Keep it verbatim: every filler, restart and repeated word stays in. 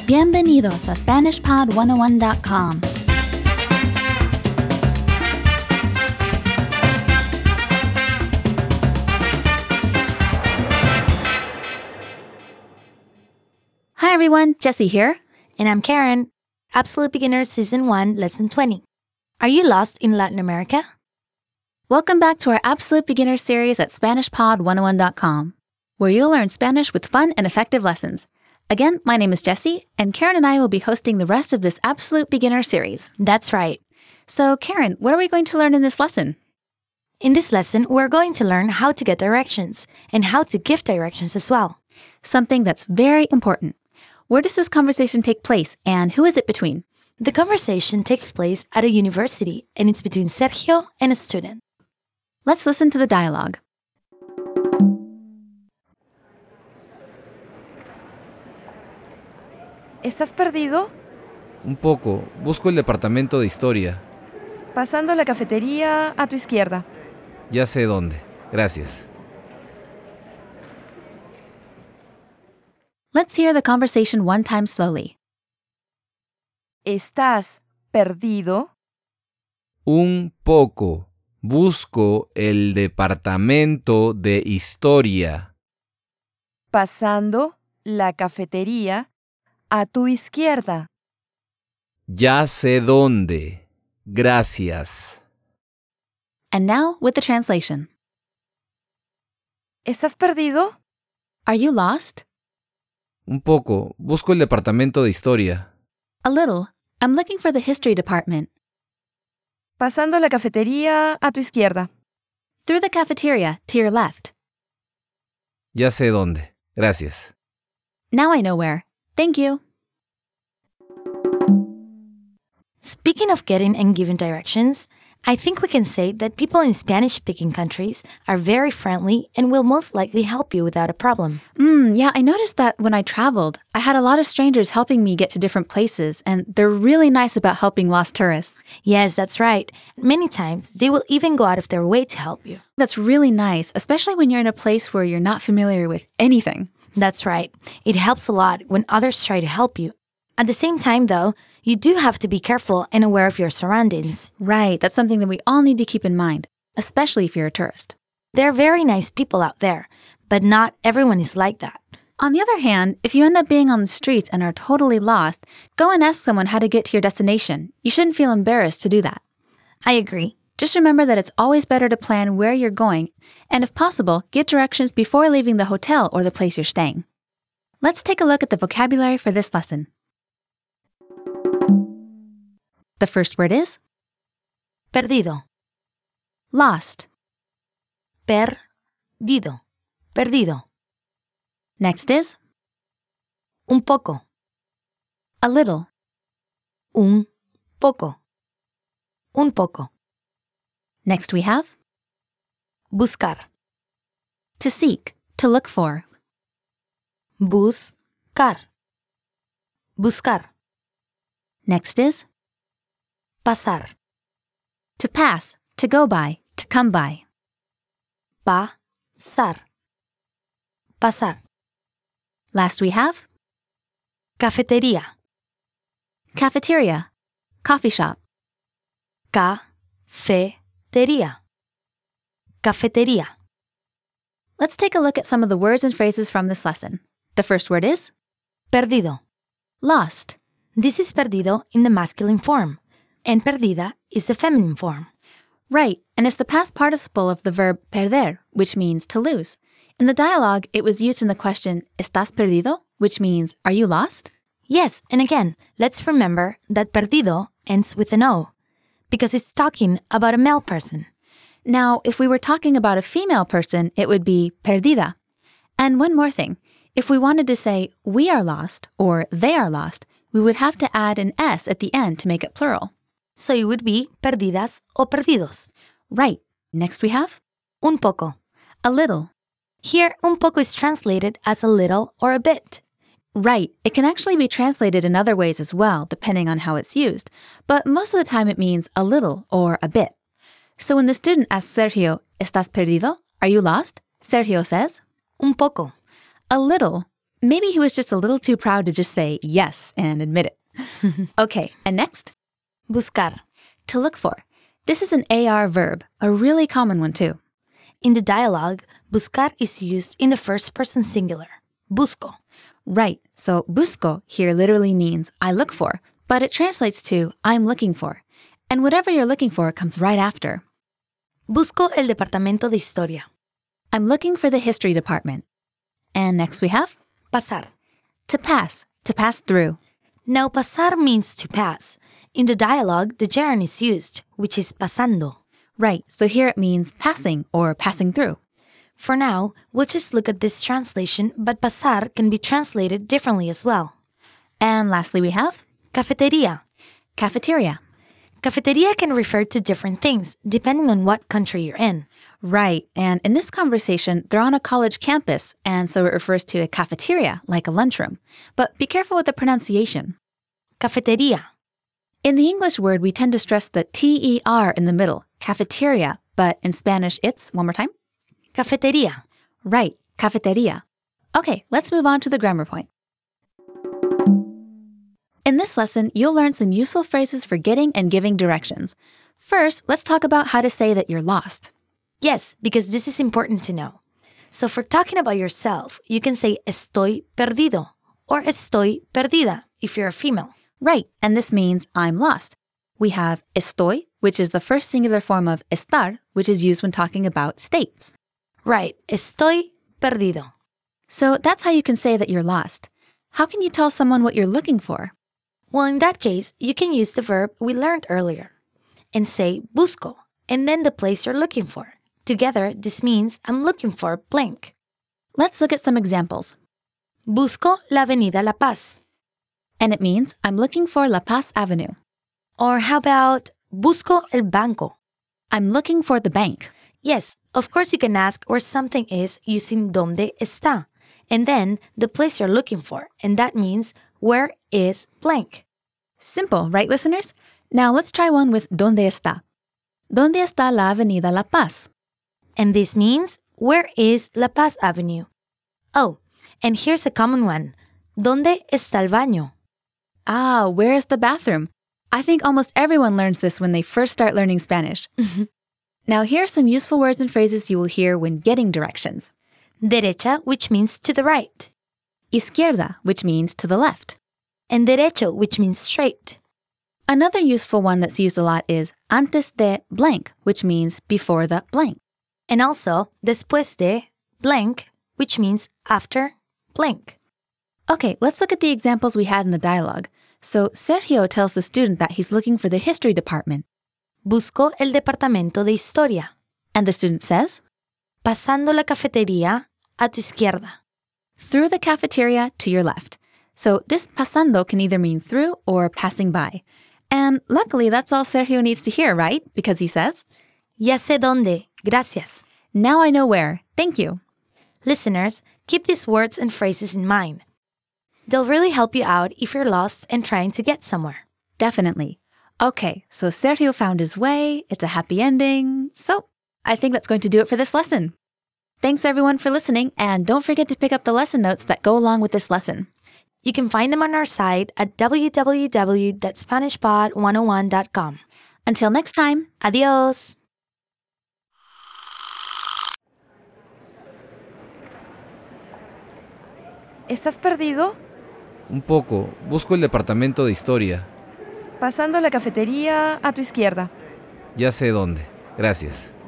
Bienvenidos a Spanish Pod one oh one dot com. Hi everyone, Jessie here. And I'm Karen. Absolute Beginner Season one, Lesson twenty. Are you lost in Latin America? Welcome back to our Absolute Beginner series at Spanish Pod one oh one dot com, where you'll learn Spanish with fun and effective lessons. Again, my name is Jessie, and Karen and I will be hosting the rest of this Absolute Beginner series. That's right. So, Karen, what are we going to learn in this lesson? In this lesson, we're going to learn how to get directions and how to give directions as well. Something that's very important. Where does this conversation take place, and who is it between? The conversation takes place at a university, and it's between Sergio and a student. Let's listen to the dialogue. ¿Estás perdido? Un poco. Busco el departamento de historia. Pasando la cafetería a tu izquierda. Ya sé dónde. Gracias. Let's hear the conversation one time slowly. ¿Estás perdido? Un poco. Busco el departamento de historia. Pasando la cafetería a tu izquierda. Ya sé dónde. Gracias. And now with the translation. ¿Estás perdido? Are you lost? Un poco. Busco el departamento de historia. A little. I'm looking for the history department. Pasando la cafetería a tu izquierda. Through the cafeteria to your left. Ya sé dónde. Gracias. Now I know where. Thank you. Speaking of getting and giving directions, I think we can say that people in Spanish-speaking countries are very friendly and will most likely help you without a problem. Mm, yeah, I noticed that when I traveled, I had a lot of strangers helping me get to different places, and they're really nice about helping lost tourists. Yes, that's right. Many times, they will even go out of their way to help you. That's really nice, especially when you're in a place where you're not familiar with anything. That's right. It helps a lot when others try to help you. At the same time, though, you do have to be careful and aware of your surroundings. Right, that's something that we all need to keep in mind, especially if you're a tourist. There are very nice people out there, but not everyone is like that. On the other hand, if you end up being on the streets and are totally lost, go and ask someone how to get to your destination. You shouldn't feel embarrassed to do that. I agree. Just remember that it's always better to plan where you're going, and if possible, get directions before leaving the hotel or the place you're staying. Let's take a look at the vocabulary for this lesson. The first word is Perdido. lost. Perdido. Perdido. Next is Un poco. a little. Un poco. Un poco. Next we have Buscar. to seek, to look for. Buscar. Buscar. Next is Pasar. to pass, to go by, to come by. Pasar. Pasar. Last we have Cafetería. cafeteria, coffee shop. Cafetería. Cafetería. Let's take a look at some of the words and phrases from this lesson. The first word is Perdido. lost. This is perdido in the masculine form, and perdida is the feminine form. Right, and it's the past participle of the verb perder, which means to lose. In the dialogue, it was used in the question, ¿Estás perdido?, which means, are you lost? Yes, and again, let's remember that perdido ends with an O, because it's talking about a male person. Now, if we were talking about a female person, it would be perdida. And one more thing, if we wanted to say, we are lost, or they are lost, we would have to add an S at the end to make it plural. So it would be perdidas o perdidos. Right. Next we have Un poco. a little. Here, un poco is translated as a little or a bit. Right. It can actually be translated in other ways as well, depending on how it's used. But most of the time it means a little or a bit. So when the student asks Sergio, ¿Estás perdido? Are you lost? Sergio says, Un poco. a little. Maybe he was just a little too proud to just say yes and admit it. Okay, and next? Buscar. To look for. This is an A R verb, a really common one too. In the dialogue, buscar is used in the first person singular. Busco. Right, so busco here literally means I look for, but it translates to I'm looking for. And whatever you're looking for comes right after. Busco el departamento de historia. I'm looking for the history department. And next we have? Pasar. To pass, to pass through. Now, pasar means to pass. In the dialogue, the gerund is used, which is pasando. Right, so here it means passing or passing through. For now, we'll just look at this translation, but pasar can be translated differently as well. And lastly we have? Cafeteria. Cafeteria. Cafeteria can refer to different things, depending on what country you're in. Right, and in this conversation, they're on a college campus, and so it refers to a cafeteria, like a lunchroom. But be careful with the pronunciation. Cafeteria. In the English word, we tend to stress the T E R in the middle, cafeteria, but in Spanish, it's, one more time? Cafeteria. Right, cafeteria. Okay, let's move on to the grammar point. In this lesson, you'll learn some useful phrases for getting and giving directions. First, let's talk about how to say that you're lost. Yes, because this is important to know. So for talking about yourself, you can say estoy perdido or estoy perdida if you're a female. Right, and this means I'm lost. We have estoy, which is the first singular form of estar, which is used when talking about states. Right, estoy perdido. So that's how you can say that you're lost. How can you tell someone what you're looking for? Well, in that case, you can use the verb we learned earlier and say busco, and then the place you're looking for. Together, this means I'm looking for blank. Let's look at some examples. Busco la avenida La Paz. And it means I'm looking for La Paz Avenue. Or how about busco el banco? I'm looking for the bank. Yes, of course you can ask where something is using donde está, and then the place you're looking for, and that means where is blank. Simple, right, listeners? Now let's try one with ¿Dónde está? ¿Dónde está la Avenida La Paz? And this means where is La Paz Avenue? Oh, and here's a common one. ¿Dónde está el baño? Ah, where is the bathroom? I think almost everyone learns this when they first start learning Spanish. Now here are some useful words and phrases you will hear when getting directions. Derecha, which means to the right. Izquierda, which means to the left. And derecho, which means straight. Another useful one that's used a lot is antes de blank, which means before the blank. And also después de blank, which means after blank. Okay, let's look at the examples we had in the dialogue. So Sergio tells the student that he's looking for the history department. Busco el departamento de historia. And the student says, Pasando la cafetería a tu izquierda. Through the cafeteria to your left. So this pasando can either mean through or passing by. And luckily, that's all Sergio needs to hear, right? Because he says, Ya sé dónde. Gracias. Now I know where. Thank you. Listeners, keep these words and phrases in mind. They'll really help you out if you're lost and trying to get somewhere. Definitely. Okay, so Sergio found his way. It's a happy ending. So I think that's going to do it for this lesson. Thanks everyone for listening, and don't forget to pick up the lesson notes that go along with this lesson. You can find them on our site at w w w dot spanish pod one oh one dot com. Until next time, adios. ¿Estás perdido? Un poco. Busco el departamento de historia. Pasando la cafetería a tu izquierda. Ya sé dónde. Gracias.